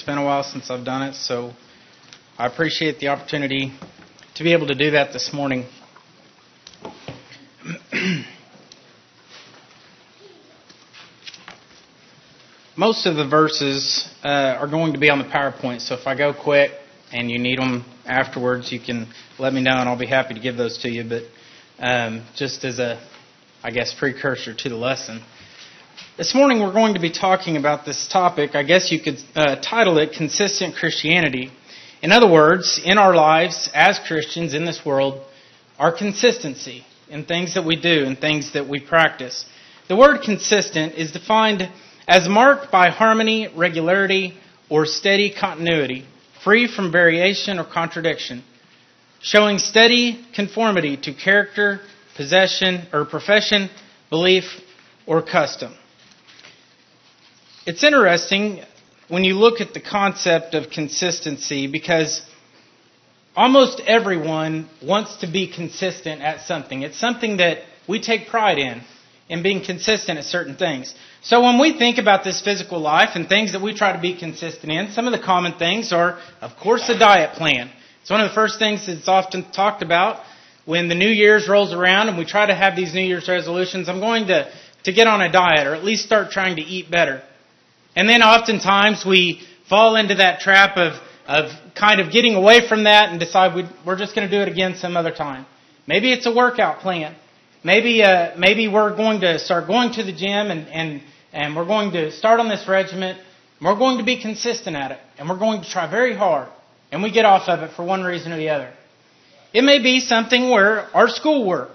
been a while since I've done it, so I appreciate the opportunity to be able to do that this morning. Most of the verses are going to be on the PowerPoint, so if I go quick and you need them afterwards, you can let me know and I'll be happy to give those to you. But just as a, precursor to the lesson. This morning we're going to be talking about this topic. I guess you could title it Consistent Christianity. In other words, in our lives as Christians in this world, our consistency in things that we do and things that we practice. The word consistent is defined as marked by harmony, regularity, or steady continuity, free from variation or contradiction, showing steady conformity to character, possession, or profession, belief, or custom. It's interesting when you look at the concept of consistency because almost everyone wants to be consistent at something. It's something that we take pride in being consistent at certain things. So when we think about this physical life and things that we try to be consistent in, some of the common things are, of course, a diet plan. It's one of the first things that's often talked about when the New Year's rolls around and we try to have these New Year's resolutions. I'm going to get on a diet or at least start trying to eat better. And then oftentimes we fall into that trap of kind of getting away from that and decide we're just going to do it again some other time. Maybe it's a workout plan. Maybe we're going to start going to the gym and we're going to start on this regimen. We're going to be consistent at it. And we're going to try very hard. And we get off of it for one reason or the other. It may be something where our schoolwork.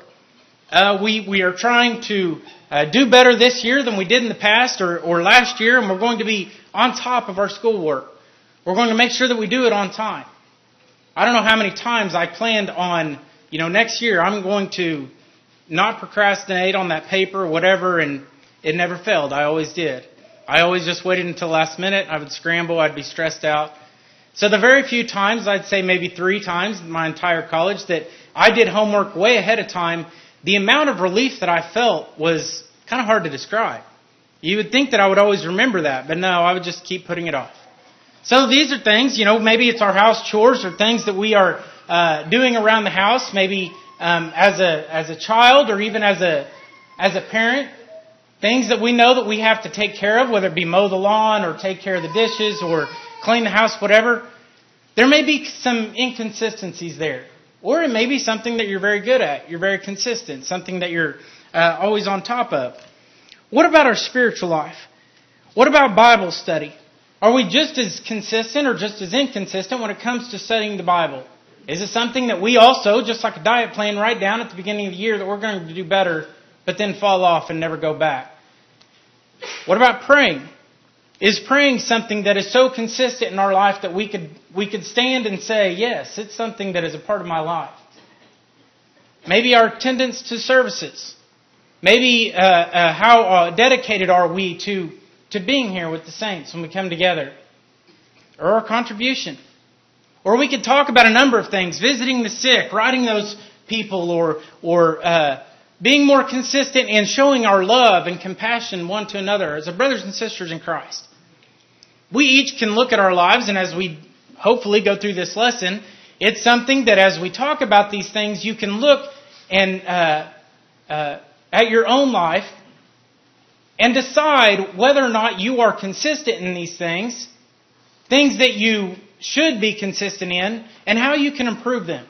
We are trying to do better this year than we did in the past or last year. And we're going to be on top of our schoolwork. We're going to make sure that we do it on time. I don't know how many times I planned on, next year I'm going to not procrastinate on that paper or whatever, and it never failed. I always did. I always just waited until last minute. I would scramble. I'd be stressed out. So the very few times, I'd say maybe 3 times in my entire college, that I did homework way ahead of time, the amount of relief that I felt was kind of hard to describe. You would think that I would always remember that, but no, I would just keep putting it off. So these are things, maybe it's our house chores or things that we are doing around the house, maybe as a child or even as a parent, things that we know that we have to take care of, whether it be mow the lawn or take care of the dishes or clean the house, whatever. There may be some inconsistencies there. Or it may be something that you're very good at. You're very consistent. Something that you're always on top of. What about our spiritual life? What about Bible study? Are we just as consistent or just as inconsistent when it comes to studying the Bible? Is it something that we also, just like a diet plan, write down at the beginning of the year that we're going to do better, but then fall off and never go back? What about praying? Is praying something that is so consistent in our life that we could stand and say, yes, it's something that is a part of my life? Maybe our attendance to services. Maybe how dedicated are we to being here with the saints when we come together? Or our contribution. Or we could talk about a number of things. Visiting the sick, writing those people, or being more consistent in showing our love and compassion one to another as our brothers and sisters in Christ. We each can look at our lives, and as we hopefully go through this lesson, it's something that as we talk about these things, you can look and at your own life and decide whether or not you are consistent in these things that you should be consistent in, and how you can improve them.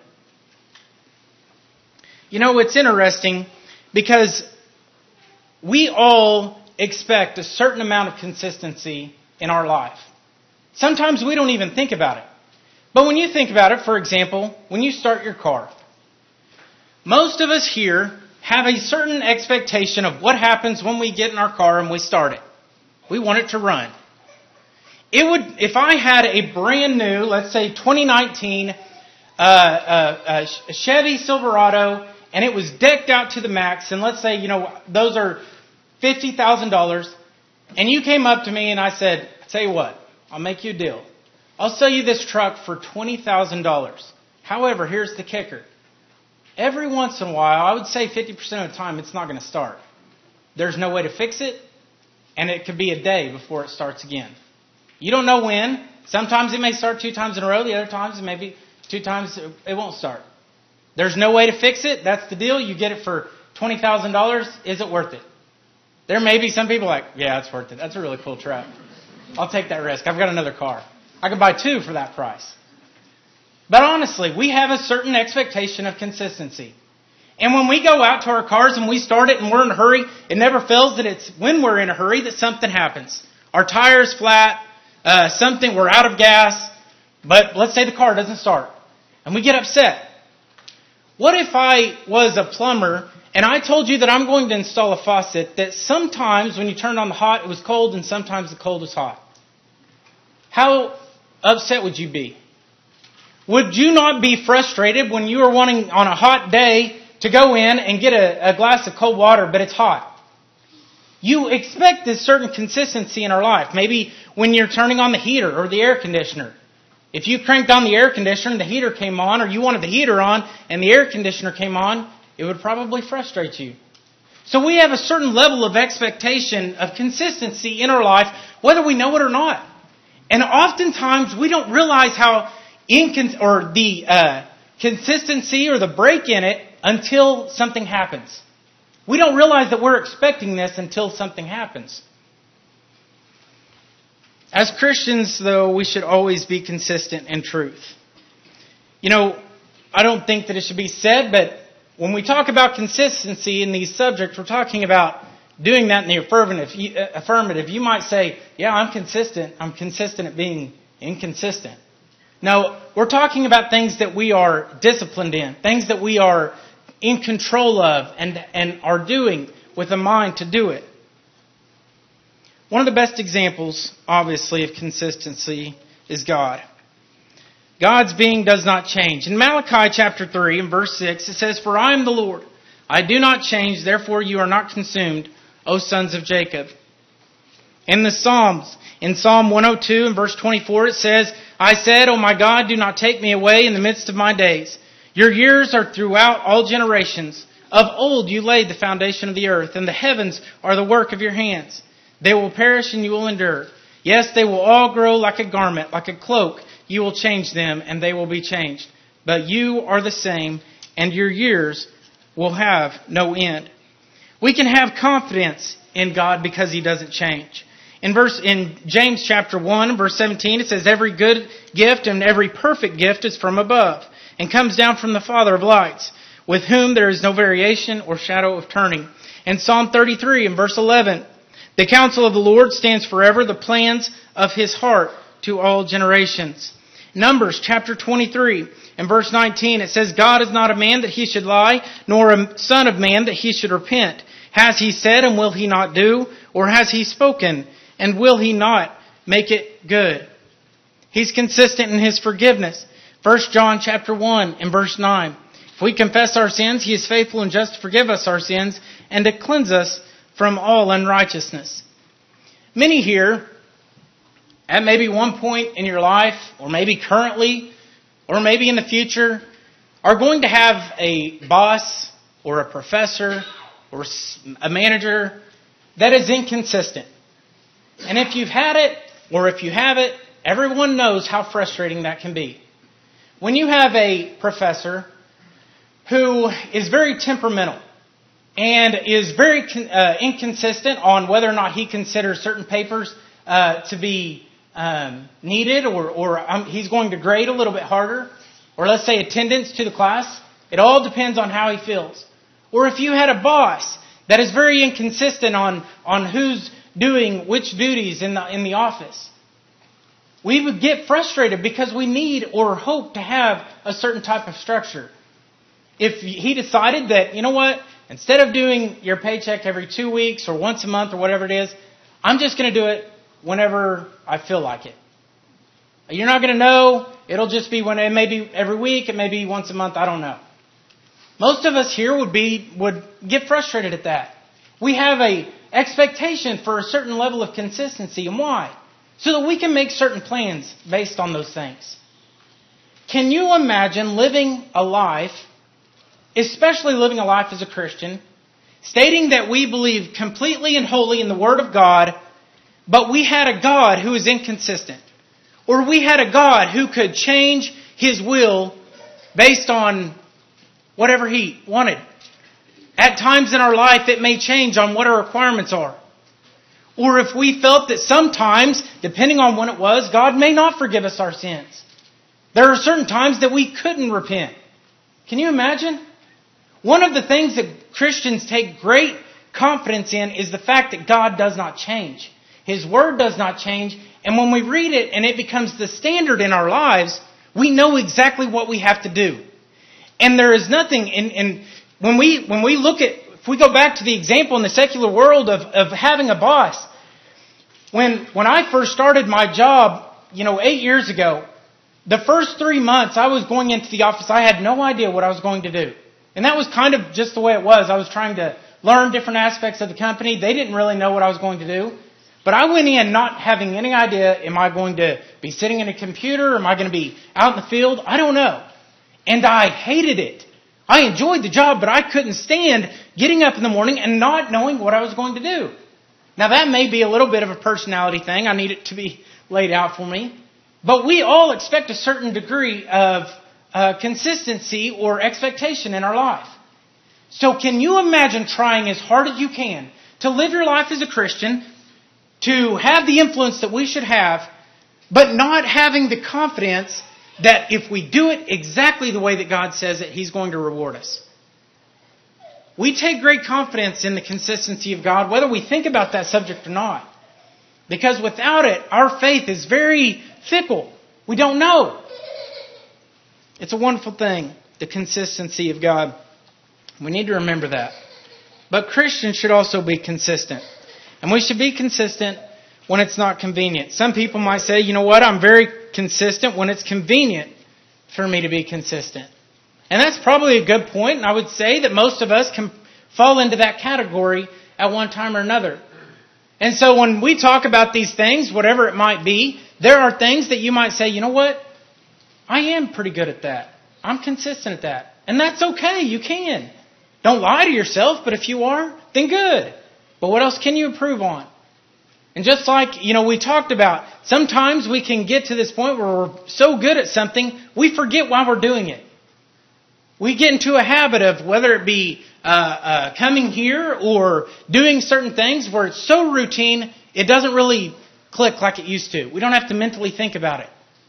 It's interesting because we all expect a certain amount of consistency in our life. Sometimes we don't even think about it. But when you think about it, for example, when you start your car, most of us here have a certain expectation of what happens when we get in our car and we start it. We want it to run. If I had a brand new, let's say 2019 Chevy Silverado, and it was decked out to the max, and let's say, those are $50,000, and you came up to me and I said, tell you what, I'll make you a deal. I'll sell you this truck for $20,000. However, here's the kicker. Every once in a while, I would say 50% of the time, it's not going to start. There's no way to fix it, and it could be a day before it starts again. You don't know when, Sometimes it may start 2 times in a row. The other times, maybe 2 times it won't start. There's no way to fix it. That's the deal. You get it for $20,000. Is it worth it? There may be some people like, yeah, it's worth it. That's a really cool truck. I'll take that risk. I've got another car. I could buy 2 for that price. But honestly, we have a certain expectation of consistency. And when we go out to our cars and we start it and we're in a hurry, it never fails that it's when we're in a hurry that something happens. Our tire's flat, we're out of gas, but let's say the car doesn't start. And we get upset. What if I was a plumber and I told you that I'm going to install a faucet that sometimes when you turned on the hot, it was cold and sometimes the cold was hot? How upset would you be? Would you not be frustrated when you were wanting on a hot day to go in and get a glass of cold water, but it's hot? You expect this certain consistency in our life. Maybe when you're turning on the heater or the air conditioner. If you cranked on the air conditioner and the heater came on, or you wanted the heater on and the air conditioner came on, it would probably frustrate you. So we have a certain level of expectation of consistency in our life, whether we know it or not. And oftentimes we don't realize how the consistency or the break in it until something happens. We don't realize that we're expecting this until something happens. As Christians, though, we should always be consistent in truth. I don't think that it should be said, but when we talk about consistency in these subjects, we're talking about doing that in the affirmative. You might say, yeah, I'm consistent. I'm consistent at being inconsistent. No, we're talking about things that we are disciplined in, things that we are in control of and are doing with a mind to do it. One of the best examples, obviously, of consistency is God. God's being does not change. In Malachi chapter 3 and verse 6, it says, "For I am the Lord. I do not change, therefore you are not consumed, O sons of Jacob." In the Psalms, in Psalm 102 and verse 24, it says, "I said, O my God, do not take me away in the midst of my days. Your years are throughout all generations. Of old you laid the foundation of the earth, and the heavens are the work of your hands. They will perish and you will endure. Yes, they will all grow like a garment, like a cloak. You will change them and they will be changed. But you are the same, and your years will have no end." We can have confidence in God because He doesn't change. In James chapter 1, verse 17, it says, "Every good gift and every perfect gift is from above, and comes down from the Father of lights, with whom there is no variation or shadow of turning." In Psalm 33 and verse 11, "The counsel of the Lord stands forever, the plans of His heart to all generations." Numbers chapter 23 and verse 19, it says, "God is not a man that He should lie, nor a son of man that He should repent. Has He said, and will He not do? Or has He spoken, and will He not make it good?" He's consistent in His forgiveness. 1 John chapter 1 and verse 9. "If we confess our sins, He is faithful and just to forgive us our sins and to cleanse us from all unrighteousness." Many here, at maybe one point in your life, or maybe currently, or maybe in the future, are going to have a boss or a professor or a manager that is inconsistent. And if you've had it, or if you have it, everyone knows how frustrating that can be. When you have a professor who is very temperamental and is very inconsistent on whether or not he considers certain papers to be needed, or he's going to grade a little bit harder, or let's say attendance to the class, it all depends on how he feels. Or if you had a boss that is very inconsistent on who's doing which duties in the office, we would get frustrated because we need or hope to have a certain type of structure. If he decided that, you know what, instead of doing your paycheck every 2 weeks or once a month or whatever it is, I'm just going to do it whenever I feel like it. You're not going to know. It'll just be when it may be every week, it may be once a month, I don't know. Most of us here would get frustrated at that. We have a expectation for a certain level of consistency. And why? So that we can make certain plans based on those things. Can you imagine living a life, especially living a life as a Christian, stating that we believe completely and wholly in the Word of God, but we had a God who is inconsistent? or we had a God who could change His will based on whatever He wanted. At times in our life, it may change on what our requirements are. Or if we felt that sometimes, depending on when it was, God may not forgive us our sins. There are certain times that we couldn't repent. Can you imagine? One of the things that Christians take great confidence in is the fact that God does not change. His Word does not change. And when we read it and it becomes the standard in our lives, we know exactly what we have to do. And there is nothing when we look at, if we go back to the example in the secular world of having a boss, when I first started my job, 8 years ago, the first 3 months I was going into the office, I had no idea what I was going to do. And that was kind of just the way it was. I was trying to learn different aspects of the company. They didn't really know what I was going to do. But I went in not having any idea, am I going to be sitting in a computer? Am I going to be out in the field? I don't know. And I hated it. I enjoyed the job, but I couldn't stand getting up in the morning and not knowing what I was going to do. Now that may be a little bit of a personality thing. I need it to be laid out for me. But we all expect a certain degree of consistency or expectation in our life. So can you imagine trying as hard as you can to live your life as a Christian, to have the influence that we should have, but not having the confidence that if we do it exactly the way that God says it, He's going to reward us? We take great confidence in the consistency of God, whether we think about that subject or not. Because without it, our faith is very fickle. We don't know. It's a wonderful thing, the consistency of God. We need to remember that. But Christians should also be consistent. And we should be consistent when it's not convenient. Some people might say, you know what, I'm very consistent when it's convenient for me to be consistent. And that's probably a good point. And I would say that most of us can fall into that category at one time or another. And so when we talk about these things, whatever it might be, there are things that you might say, you know what, I am pretty good at that. I'm consistent at that. And that's okay. You can. Don't lie to yourself, but if you are, then good. But what else can you improve on? And just like, we talked about, sometimes we can get to this point where we're so good at something, we forget why we're doing it. We get into a habit of whether it be coming here or doing certain things where it's so routine, it doesn't really click like it used to. We don't have to mentally think about it.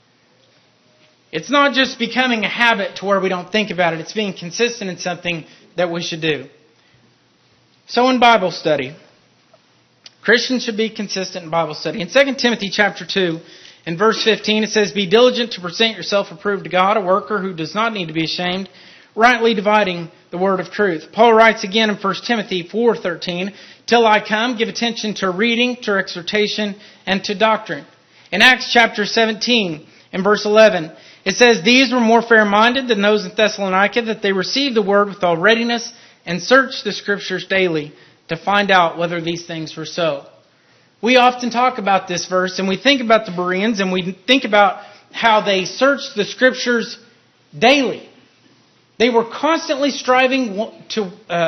It's not just becoming a habit to where we don't think about it. It's being consistent in something that we should do. So in Bible study, Christians should be consistent in Bible study. In 2 Timothy chapter 2, in verse 15, it says, "Be diligent to present yourself approved to God, a worker who does not need to be ashamed, rightly dividing the word of truth." Paul writes again in 1 Timothy 4:13, "Till I come, give attention to reading, to exhortation, and to doctrine." In Acts chapter 17, in verse 11, it says, "These were more fair-minded than those in Thessalonica, that they received the word with all readiness, and searched the Scriptures daily to find out whether these things were so." We often talk about this verse, and we think about the Bereans, and we think about how they searched the Scriptures daily. They were constantly striving to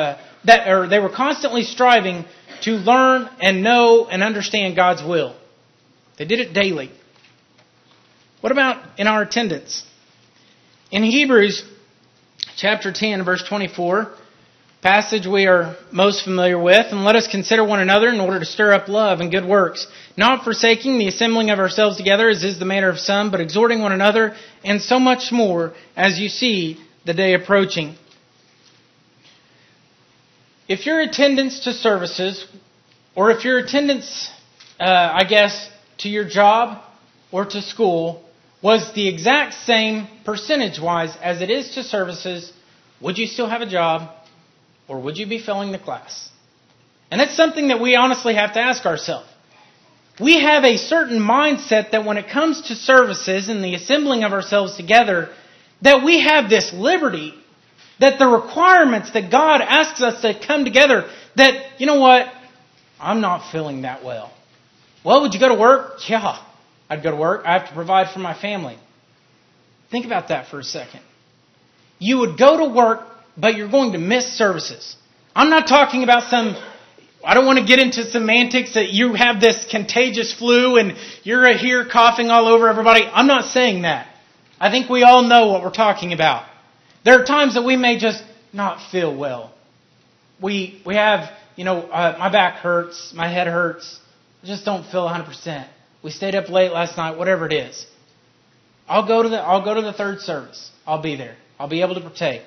learn and know and understand God's will. They did it daily. What about in our attendance? In Hebrews chapter 10, verse 24, passage we are most familiar with, "And let us consider one another in order to stir up love and good works, not forsaking the assembling of ourselves together, as is the manner of some, but exhorting one another, and so much more as you see the day approaching." If your attendance to services, or if your attendance, to your job or to school was the exact same percentage-wise as it is to services, would you still have a job, or would you be failing the class? And that's something that we honestly have to ask ourselves. We have a certain mindset that when it comes to services and the assembling of ourselves together, that we have this liberty, that the requirements that God asks us to come together, that, you know what, I'm not feeling that well. Well, would you go to work? Yeah, I'd go to work. I have to provide for my family. Think about that for a second. You would go to work, but you're going to miss services. I'm not talking about some I don't want to get into semantics that you have this contagious flu and you're here coughing all over everybody. I'm not saying that. I think we all know what we're talking about. There are times that we may just not feel well. We have, my back hurts, my head hurts. I just don't feel 100%. We stayed up late last night, whatever it is. I'll go to the third service. I'll be there. I'll be able to partake.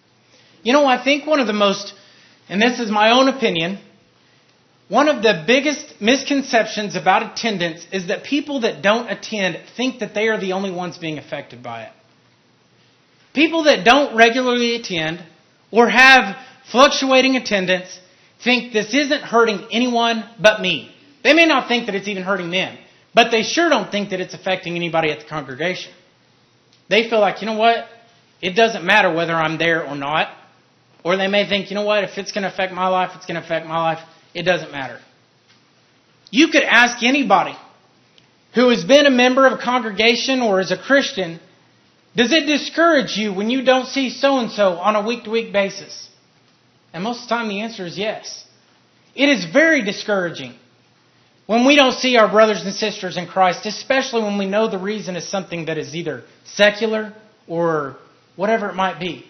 I think one of the most, and this is my own opinion, one of the biggest misconceptions about attendance is that people that don't attend think that they are the only ones being affected by it. People that don't regularly attend or have fluctuating attendance think this isn't hurting anyone but me. They may not think that it's even hurting them, but they sure don't think that it's affecting anybody at the congregation. They feel like, it doesn't matter whether I'm there or not. Or they may think, if it's going to affect my life, it's going to affect my life. It doesn't matter. You could ask anybody who has been a member of a congregation or is a Christian, does it discourage you when you don't see so-and-so on a week-to-week basis? And most of the time the answer is yes. It is very discouraging when we don't see our brothers and sisters in Christ, especially when we know the reason is something that is either secular or whatever it might be.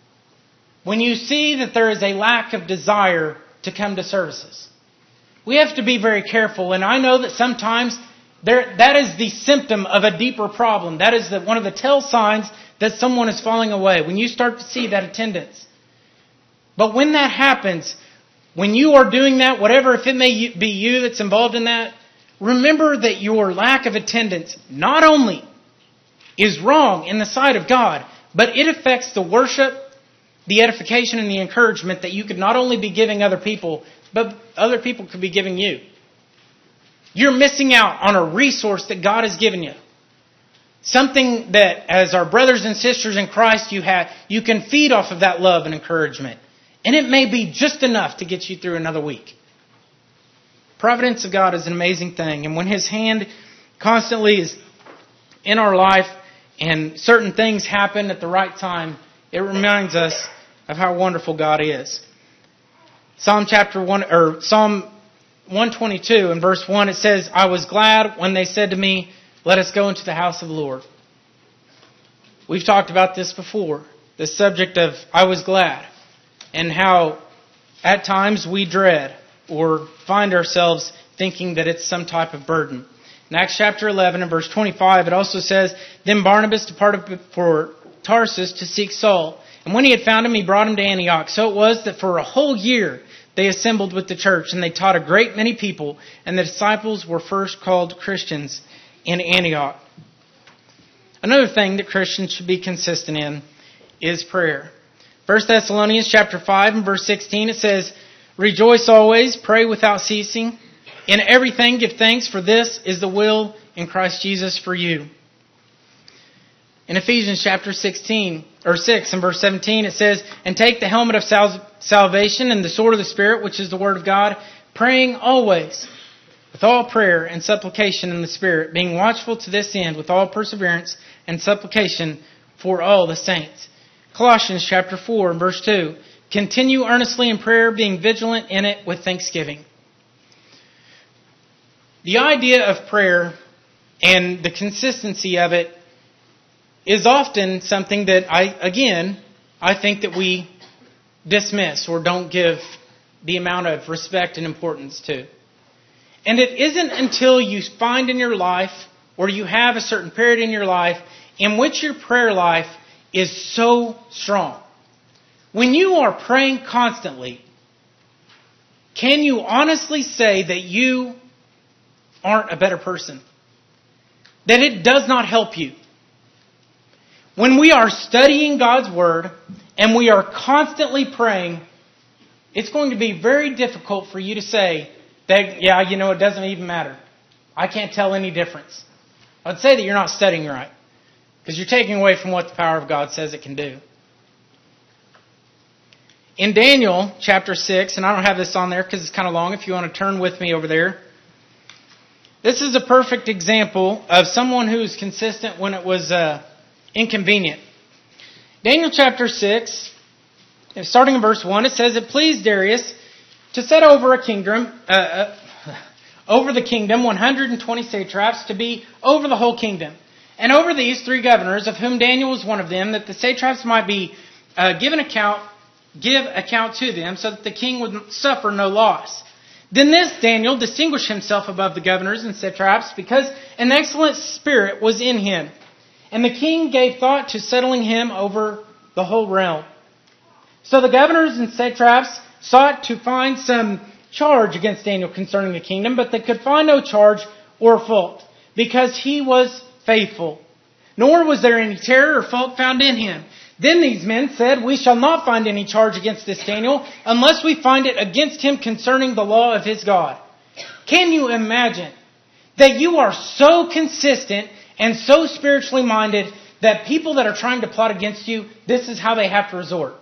When you see that there is a lack of desire to come to services. We have to be very careful, and I know that sometimes that is the symptom of a deeper problem. That is one of the tell signs that someone is falling away, when you start to see that attendance. But when that happens, when you are doing that, whatever, if it may be you that's involved in that, remember that your lack of attendance not only is wrong in the sight of God, but it affects the worship, the edification, and the encouragement that you could not only be giving other people, but other people could be giving you. You're missing out on a resource that God has given you. Something that, as our brothers and sisters in Christ, you can feed off of that love and encouragement. And it may be just enough to get you through another week. Providence of God is an amazing thing. And when His hand constantly is in our life and certain things happen at the right time, it reminds us of how wonderful God is. Psalm 122 and verse 1, it says, I was glad when they said to me, let us go into the house of the Lord. We've talked about this before, the subject of I was glad, and how at times we dread or find ourselves thinking that it's some type of burden. In Acts chapter 11 and verse 25, it also says, Then Barnabas departed for Tarsus to seek Saul. And when he had found him, he brought him to Antioch. So it was that for a whole year they assembled with the church, and they taught a great many people, and the disciples were first called Christians in Antioch. Another thing that Christians should be consistent in is prayer. 1 Thessalonians chapter 5 and verse 16, it says, Rejoice always, pray without ceasing. In everything give thanks, for this is the will in Christ Jesus for you. In Ephesians chapter 6 and verse 17, it says, And take the helmet of salvation and the sword of the Spirit, which is the Word of God, praying always with all prayer and supplication in the Spirit, being watchful to this end with all perseverance and supplication for all the saints. Colossians chapter 4 and verse 2, Continue earnestly in prayer, being vigilant in it with thanksgiving. The idea of prayer and the consistency of it is often something that I think that we dismiss or don't give the amount of respect and importance to. And it isn't until you find in your life, or you have a certain period in your life, in which your prayer life is so strong. When you are praying constantly, can you honestly say that you aren't a better person? That it does not help you? When we are studying God's Word and we are constantly praying, it's going to be very difficult for you to say that, it doesn't even matter. I can't tell any difference. I'd say that you're not studying right, because you're taking away from what the power of God says it can do. In Daniel chapter 6, and I don't have this on there because it's kind of long, if you want to turn with me over there. This is a perfect example of someone who's consistent when it was inconvenient. Daniel chapter 6, starting in verse 1, it says, It pleased Darius to set over over the kingdom 120 satraps to be over the whole kingdom. And over these 3 governors, of whom Daniel was one of them, that the satraps might be give account to them, so that the king would suffer no loss. Then this Daniel distinguished himself above the governors and satraps, because an excellent spirit was in him. And the king gave thought to settling him over the whole realm. So the governors and satraps sought to find some charge against Daniel concerning the kingdom, but they could find no charge or fault, because he was faithful. Nor was there any terror or fault found in him. Then these men said, "We shall not find any charge against this Daniel, unless we find it against him concerning the law of his God." Can you imagine that you are so consistent and so spiritually minded that people that are trying to plot against you, this is how they have to resort?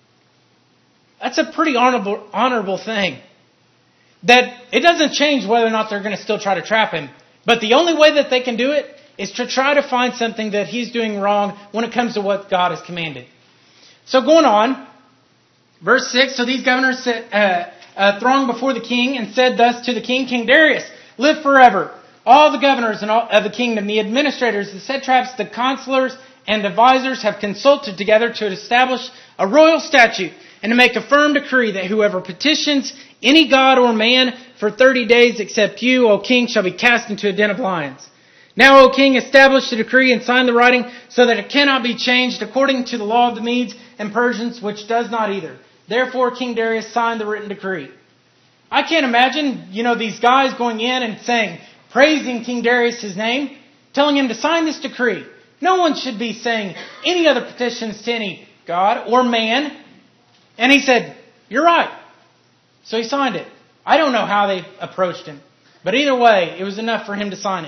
That's a pretty honorable thing. That it doesn't change whether or not they're going to still try to trap him. But the only way that they can do it is to try to find something that he's doing wrong when it comes to what God has commanded. So going on, verse 6, so these governors thronged before the king and said thus to the king, "King Darius, live forever. All the governors of the kingdom, the administrators, the satraps, the counselors, and advisors have consulted together to establish a royal statute and to make a firm decree that whoever petitions any god or man for 30 days except you, O king, shall be cast into a den of lions. Now, O king, establish the decree and sign the writing so that it cannot be changed according to the law of the Medes and Persians, which does not either." Therefore, King Darius signed the written decree. I can't imagine, these guys going in and saying, praising King Darius' name, telling him to sign this decree. No one should be saying any other petitions to any god or man. And he said, "You're right." So he signed it. I don't know how they approached him. But either way, it was enough for him to sign it.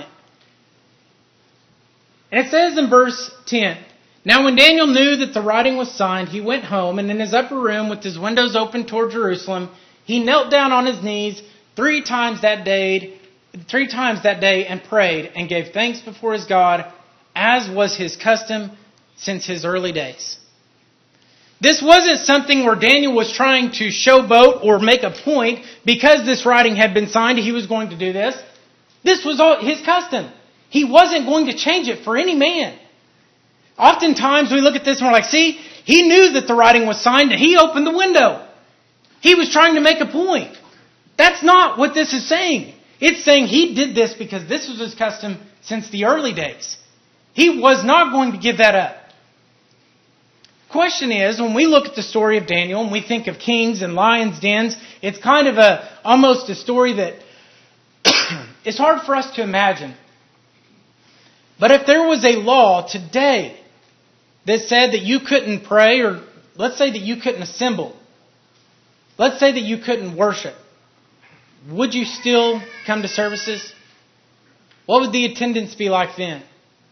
And it says in verse 10, "Now when Daniel knew that the writing was signed, he went home, and in his upper room with his windows open toward Jerusalem, he knelt down on his knees 3 times that day and prayed and gave thanks before his God, as was his custom since his early days." This wasn't something where Daniel was trying to showboat or make a point because this writing had been signed, he was going to do this. This was all his custom. He wasn't going to change it for any man. Oftentimes we look at this and we're like, see, he knew that the writing was signed and he opened the window. He was trying to make a point. That's not what this is saying. It's saying he did this because this was his custom since the early days. He was not going to give that up. Question is, when we look at the story of Daniel and we think of kings and lions' dens, it's kind of almost a story that is hard for us to imagine. But if there was a law today that said that you couldn't pray, or let's say that you couldn't assemble, let's say that you couldn't worship, would you still come to services? What would the attendance be like then?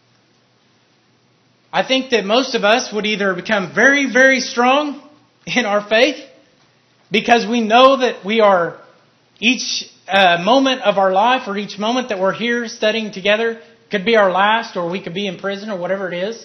I think that most of us would either become very, very strong in our faith because we know that we are each moment of our life or each moment that we're here studying together could be our last, or we could be in prison or whatever it is.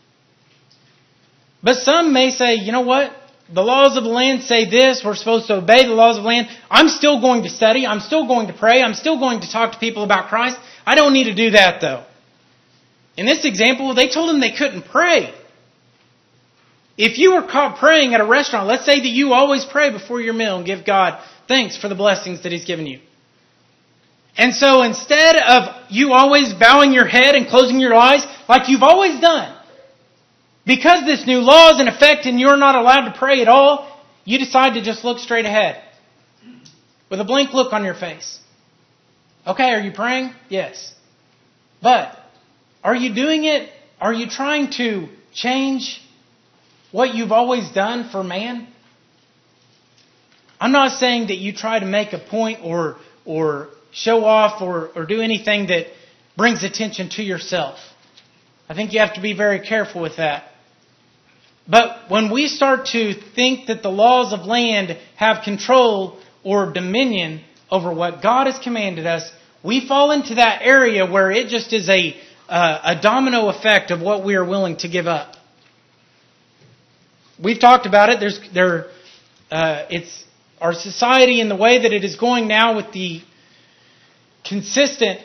But some may say, you know what? The laws of the land say this. We're supposed to obey the laws of the land. I'm still going to study. I'm still going to pray. I'm still going to talk to people about Christ. I don't need to do that though. In this example, they told him they couldn't pray. If you were caught praying at a restaurant, let's say that you always pray before your meal and give God thanks for the blessings that He's given you. And so instead of you always bowing your head and closing your eyes like you've always done, because this new law is in effect and you're not allowed to pray at all, you decide to just look straight ahead with a blank look on your face. Okay, are you praying? Yes. But are you doing it? Are you trying to change what you've always done for man? I'm not saying that you try to make a point or show off or do anything that brings attention to yourself. I think you have to be very careful with that. But when we start to think that the laws of land have control or dominion over what God has commanded us, we fall into that area where it just is a domino effect of what we are willing to give up. We've talked about it. It's our society and the way that it is going now with the consistent,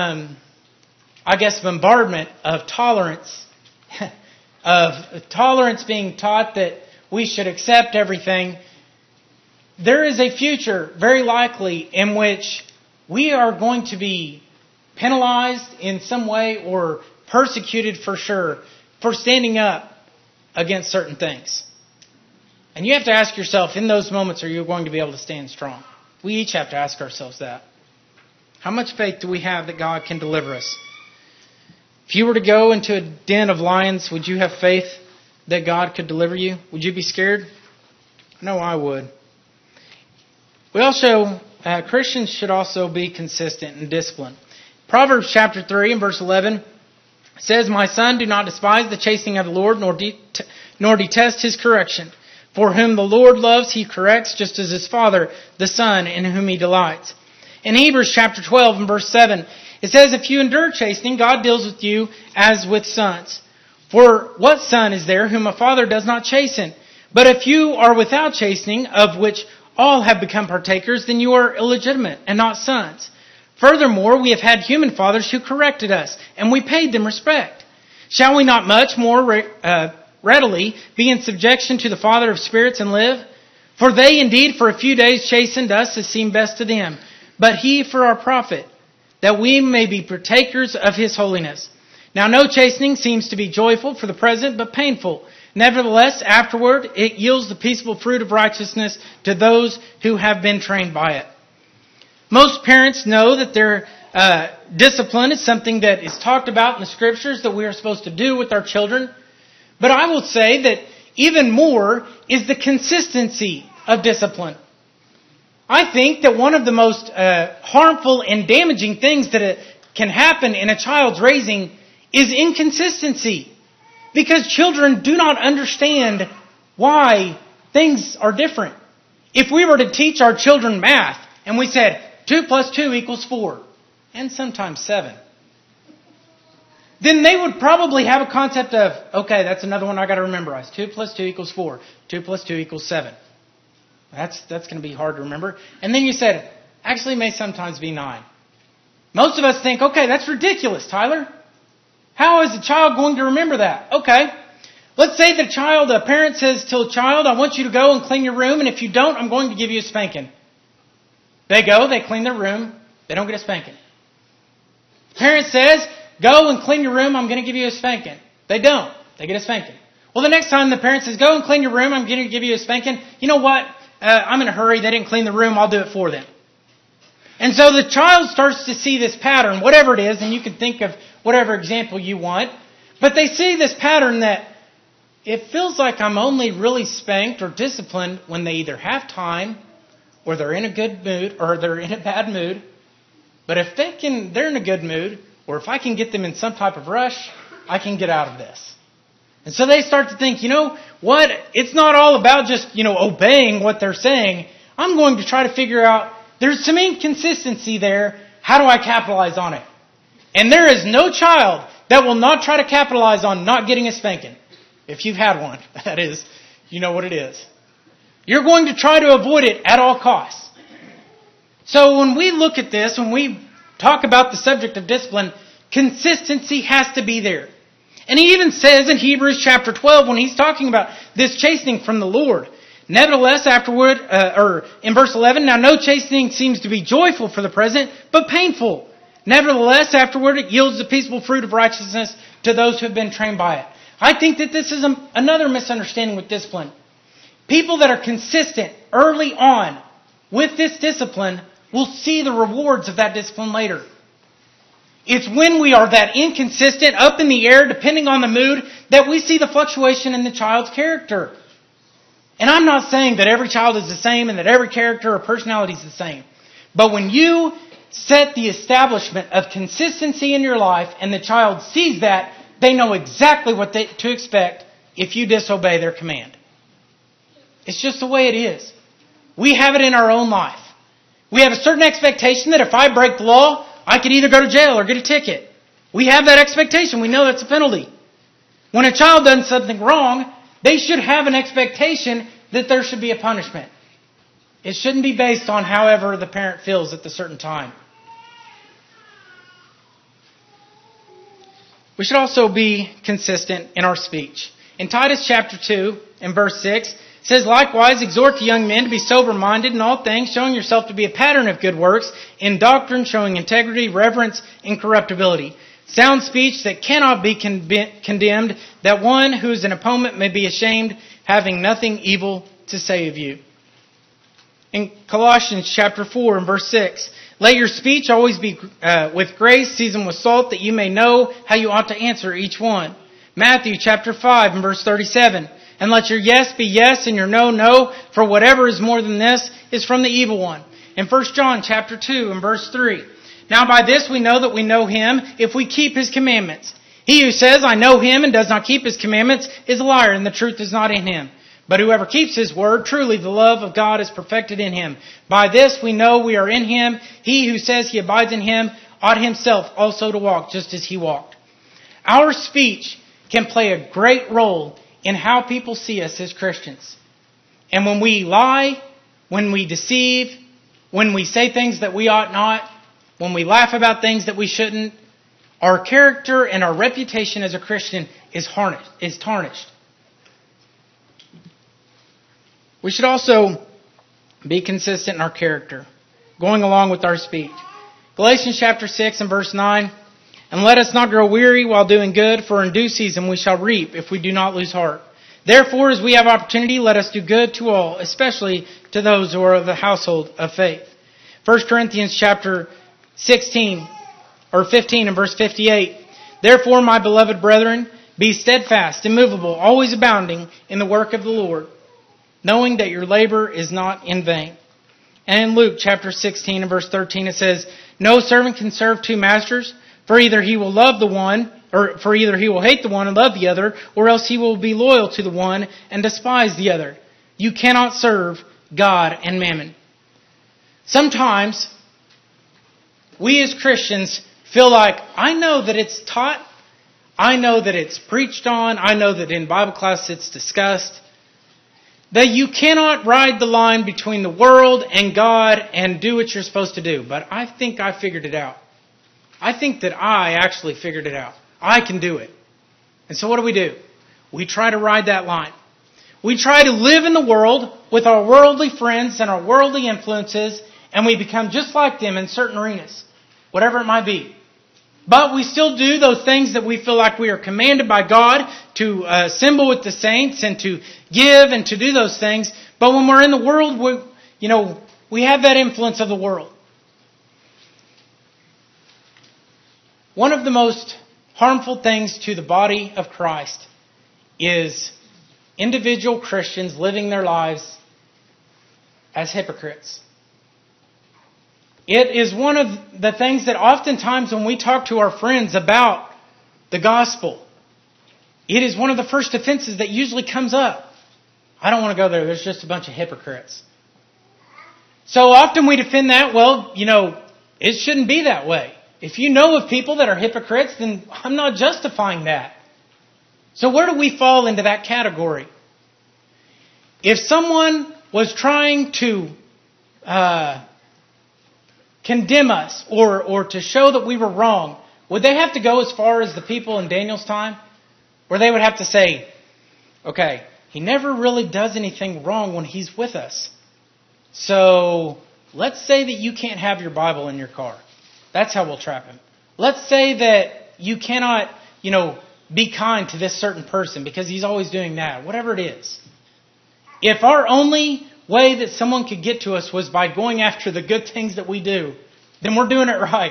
bombardment of tolerance, being taught that we should accept everything, there is a future, very likely, in which we are going to be penalized in some way or persecuted for sure for standing up against certain things. And you have to ask yourself, in those moments, are you going to be able to stand strong? We each have to ask ourselves that. How much faith do we have that God can deliver us? If you were to go into a den of lions, would you have faith that God could deliver you? Would you be scared? No, I would. Christians should also be consistent and disciplined. Proverbs chapter 3 and verse 11 says, "My son, do not despise the chastening of the Lord, nor detest his correction. For whom the Lord loves, he corrects, just as his father, the son, in whom he delights." In Hebrews chapter 12 and verse 7, it says, "If you endure chastening, God deals with you as with sons. For what son is there whom a father does not chasten? But if you are without chastening, of which all have become partakers, then you are illegitimate and not sons. Furthermore, we have had human fathers who corrected us, and we paid them respect. Shall we not much more readily be in subjection to the Father of spirits and live? For they indeed for a few days chastened us as seemed best to them, but he for our profit, that we may be partakers of his holiness. Now no chastening seems to be joyful for the present, but painful. Nevertheless, afterward it yields the peaceable fruit of righteousness to those who have been trained by it." Most parents know that their discipline is something that is talked about in the Scriptures that we are supposed to do with our children. But I will say that even more is the consistency of discipline. I think that one of the most harmful and damaging things that can happen in a child's raising is inconsistency. Because children do not understand why things are different. If we were to teach our children math and we said 2 plus 2 equals 4, and sometimes 7, then they would probably have a concept of, okay, that's another one I got to memorize. 2 plus 2 equals 4. 2 plus 2 equals 7. That's going to be hard to remember. And then you said, actually it may sometimes be 9. Most of us think, okay, that's ridiculous, Tyler. How is a child going to remember that? Okay, let's say a parent says to a child, "I want you to go and clean your room, and if you don't, I'm going to give you a spanking." They go, they clean their room, they don't get a spanking. Parent says, "Go and clean your room, I'm going to give you a spanking." They don't, they get a spanking. Well, the next time the parent says, "Go and clean your room, I'm going to give you a spanking," you know what? I'm in a hurry, they didn't clean the room, I'll do it for them. And so the child starts to see this pattern, whatever it is, and you can think of whatever example you want, but they see this pattern that it feels like I'm only really spanked or disciplined when they either have time, or they're in a good mood, or they're in a bad mood. But if they're in a good mood, or if I can get them in some type of rush, I can get out of this. And so they start to think, you know what? It's not all about just, obeying what they're saying. I'm going to try to figure out, there's some inconsistency there. How do I capitalize on it? And there is no child that will not try to capitalize on not getting a spanking. If you've had one, that is, you know what it is. You're going to try to avoid it at all costs. So when we look at this, when we talk about the subject of discipline, consistency has to be there. And he even says in Hebrews chapter 12, when he's talking about this chastening from the Lord, "Nevertheless, afterward," or in verse 11, "Now no chastening seems to be joyful for the present, but painful. Nevertheless, afterward it yields the peaceful fruit of righteousness to those who have been trained by it." I think that this is another misunderstanding with discipline. People that are consistent early on with this discipline will see the rewards of that discipline later. It's when we are that inconsistent, up in the air, depending on the mood, that we see the fluctuation in the child's character. And I'm not saying that every child is the same and that every character or personality is the same. But when you set the establishment of consistency in your life and the child sees that, they know exactly what to expect if you disobey their command. It's just the way it is. We have it in our own life. We have a certain expectation that if I break the law, I could either go to jail or get a ticket. We have that expectation. We know that's a penalty. When a child does something wrong, they should have an expectation that there should be a punishment. It shouldn't be based on however the parent feels at the certain time. We should also be consistent in our speech. In Titus chapter 2 and verse 6, it says, "Likewise, exhort the young men to be sober-minded in all things, showing yourself to be a pattern of good works, in doctrine showing integrity, reverence, incorruptibility. Sound speech that cannot be condemned, that one who is an opponent may be ashamed, having nothing evil to say of you." In Colossians chapter 4 and verse 6, "Let your speech always be with grace, seasoned with salt, that you may know how you ought to answer each one." Matthew chapter 5 and verse 37, "And let your yes be yes and your no, no, for whatever is more than this is from the evil one." In 1 John chapter 2 and verse 3, "Now by this we know that we know Him, if we keep His commandments. He who says, 'I know Him,' and does not keep His commandments is a liar, and the truth is not in him. But whoever keeps His word, truly the love of God is perfected in him. By this we know we are in Him. He who says he abides in Him ought himself also to walk just as He walked." Our speech can play a great role in how people see us as Christians. And when we lie, when we deceive, when we say things that we ought not, when we laugh about things that we shouldn't, our character and our reputation as a Christian is tarnished. We should also be consistent in our character, going along with our speech. Galatians chapter 6 and verse 9, "And let us not grow weary while doing good, for in due season we shall reap if we do not lose heart. Therefore, as we have opportunity, let us do good to all, especially to those who are of the household of faith." 1 Corinthians chapter 16 or 15 and verse 58, "Therefore, my beloved brethren, be steadfast, immovable, always abounding in the work of the Lord, knowing that your labor is not in vain." And in Luke chapter 16 and verse 13 it says, "No servant can serve two masters, for either he will hate the one and love the other, or else he will be loyal to the one and despise the other. You cannot serve God and mammon." Sometimes we as Christians feel like, I know that it's taught, I know that it's preached on, I know that in Bible class it's discussed, that you cannot ride the line between the world and God and do what you're supposed to do. But I think I figured it out. I think that I actually figured it out. I can do it. And so what do? We try to ride that line. We try to live in the world with our worldly friends and our worldly influences, and we become just like them in certain arenas, whatever it might be. But we still do those things that we feel like we are commanded by God to assemble with the saints and to give and to do those things. But when we're in the world, we have that influence of the world. One of the most harmful things to the body of Christ is individual Christians living their lives as hypocrites. It is one of the things that oftentimes when we talk to our friends about the gospel, it is one of the first offenses that usually comes up. I don't want to go there. There's just a bunch of hypocrites. So often we defend that. Well, it shouldn't be that way. If you know of people that are hypocrites, then I'm not justifying that. So where do we fall into that category? If someone was trying to condemn us or to show that we were wrong, would they have to go as far as the people in Daniel's time? Where they would have to say, okay, he never really does anything wrong when he's with us. So let's say that you can't have your Bible in your car. That's how we'll trap him. Let's say that you cannot, be kind to this certain person because he's always doing that. Whatever it is. If our only way that someone could get to us was by going after the good things that we do, then we're doing it right.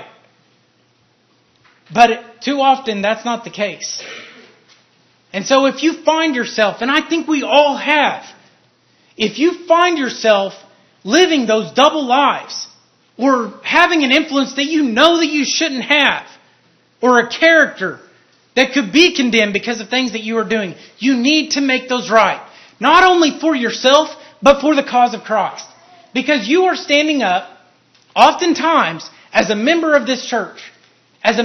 But too often that's not the case. And so if you find yourself, and I think we all have, if you find yourself living those double lives, or having an influence that you know that you shouldn't have, or a character that could be condemned because of things that you are doing, you need to make those right. Not only for yourself, but for the cause of Christ. Because you are standing up, oftentimes, as a member of this church, as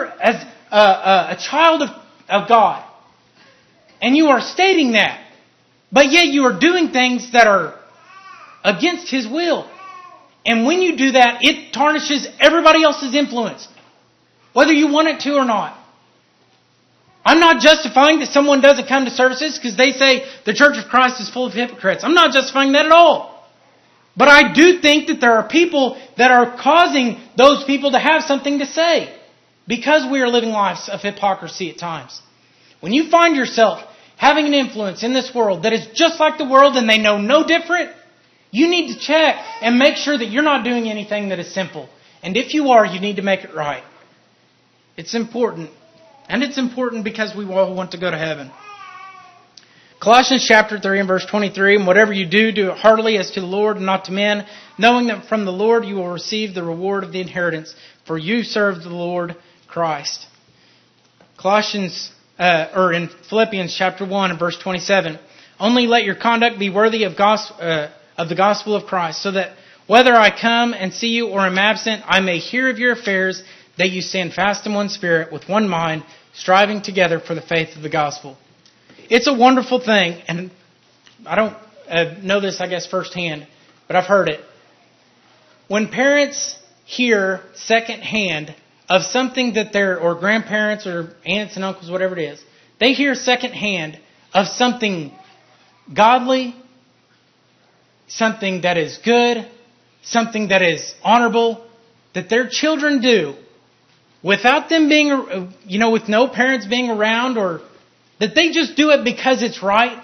a child of God, and you are stating that, but yet you are doing things that are against His will. And when you do that, it tarnishes everybody else's influence, whether you want it to or not. I'm not justifying that someone doesn't come to services because they say the Church of Christ is full of hypocrites. I'm not justifying that at all. But I do think that there are people that are causing those people to have something to say because we are living lives of hypocrisy at times. When you find yourself having an influence in this world that is just like the world and they know no different, you need to check and make sure that you're not doing anything that is simple. And if you are, you need to make it right. It's important. And it's important because we all want to go to heaven. Colossians chapter 3 and verse 23, and whatever you do, do it heartily as to the Lord and not to men, knowing that from the Lord you will receive the reward of the inheritance, for you serve the Lord Christ. In Philippians chapter 1 and verse 27, only let your conduct be worthy of the gospel of Christ, so that whether I come and see you or am absent, I may hear of your affairs, that you stand fast in one spirit, with one mind, striving together for the faith of the gospel. It's a wonderful thing, and I don't know this, I guess, firsthand, but I've heard it. When parents hear secondhand of something that or grandparents or aunts and uncles, whatever it is, they hear secondhand of something godly, something that is good, something that is honorable, that their children do, without them being, with no parents being around, or that they just do it because it's right.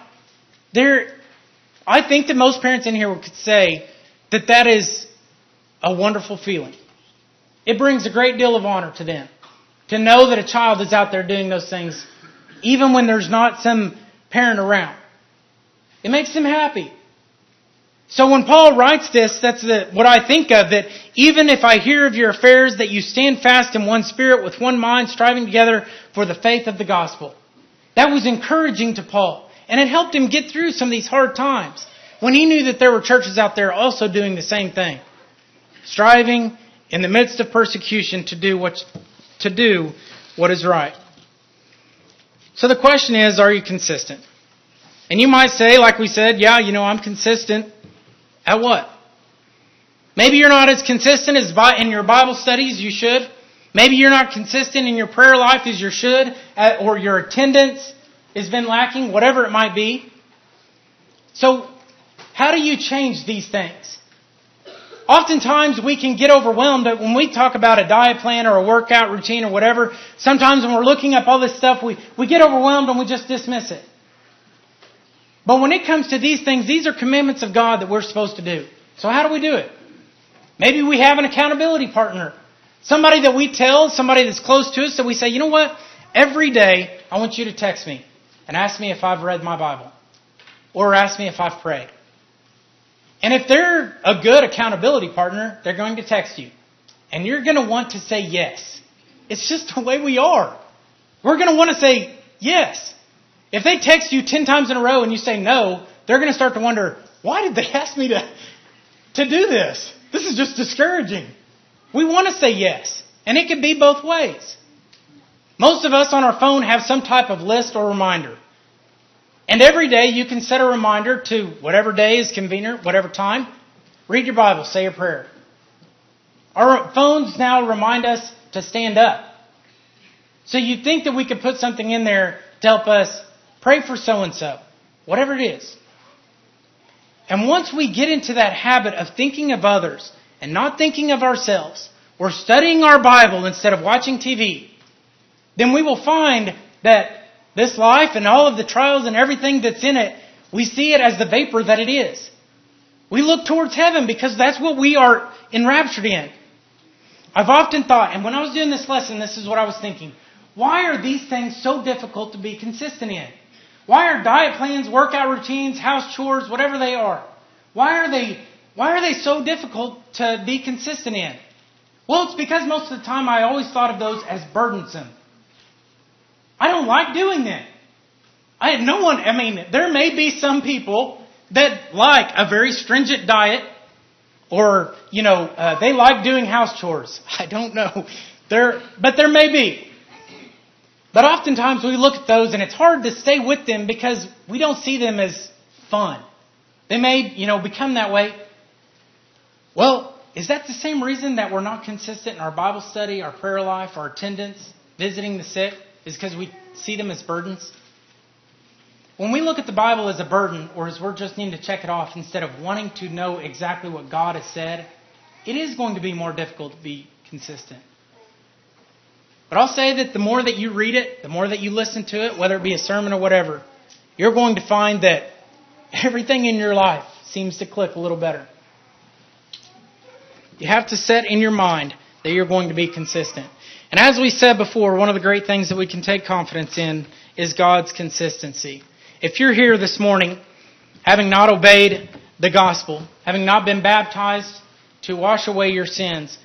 I think that most parents in here could say that that is a wonderful feeling. It brings a great deal of honor to them to know that a child is out there doing those things, even when there's not some parent around. It makes them happy. So when Paul writes this, that's what I think of, that even if I hear of your affairs, that you stand fast in one spirit with one mind, striving together for the faith of the gospel. That was encouraging to Paul. And it helped him get through some of these hard times when he knew that there were churches out there also doing the same thing. Striving in the midst of persecution to do what is right. So the question is, are you consistent? And you might say, like we said, yeah, I'm consistent. At what? Maybe you're not as consistent as in your Bible studies you should. Maybe you're not consistent in your prayer life as you should, or your attendance has been lacking, whatever it might be. So, how do you change these things? Oftentimes we can get overwhelmed when we talk about a diet plan or a workout routine or whatever. Sometimes when we're looking up all this stuff, we get overwhelmed and we just dismiss it. But when it comes to these things, these are commandments of God that we're supposed to do. So how do we do it? Maybe we have an accountability partner. Somebody that we tell, somebody that's close to us, that we say, you know what? Every day I want you to text me and ask me if I've read my Bible. Or ask me if I've prayed. And if they're a good accountability partner, they're going to text you. And you're going to want to say yes. It's just the way we are. We're going to want to say yes. If they text you 10 times in a row and you say no, they're going to start to wonder, why did they ask me to do this? This is just discouraging. We want to say yes. And it can be both ways. Most of us on our phone have some type of list or reminder. And every day you can set a reminder to whatever day is convenient, whatever time. Read your Bible, say your prayer. Our phones now remind us to stand up. So you'd think that we could put something in there to help us pray for so-and-so, whatever it is. And once we get into that habit of thinking of others and not thinking of ourselves, we're studying our Bible instead of watching TV, then we will find that this life and all of the trials and everything that's in it, we see it as the vapor that it is. We look towards heaven because that's what we are enraptured in. I've often thought, and when I was doing this lesson, this is what I was thinking. Why are these things so difficult to be consistent in? Why are diet plans, workout routines, house chores, whatever they are? Why are they so difficult to be consistent in? Well, it's because most of the time I always thought of those as burdensome. I don't like doing them. There may be some people that like a very stringent diet or, they like doing house chores. I don't know. But there may be. But oftentimes we look at those and it's hard to stay with them because we don't see them as fun. They may, become that way Well, is that the same reason that we're not consistent in our Bible study, our prayer life, our attendance, visiting the sick? Is because we see them as burdens? When we look at the Bible as a burden, or as we're just needing to check it off instead of wanting to know exactly what God has said, it is going to be more difficult to be consistent. But I'll say that the more that you read it, the more that you listen to it, whether it be a sermon or whatever, you're going to find that everything in your life seems to click a little better. You have to set in your mind that you're going to be consistent. And as we said before, one of the great things that we can take confidence in is God's consistency. If you're here this morning, having not obeyed the gospel, having not been baptized to wash away your sins,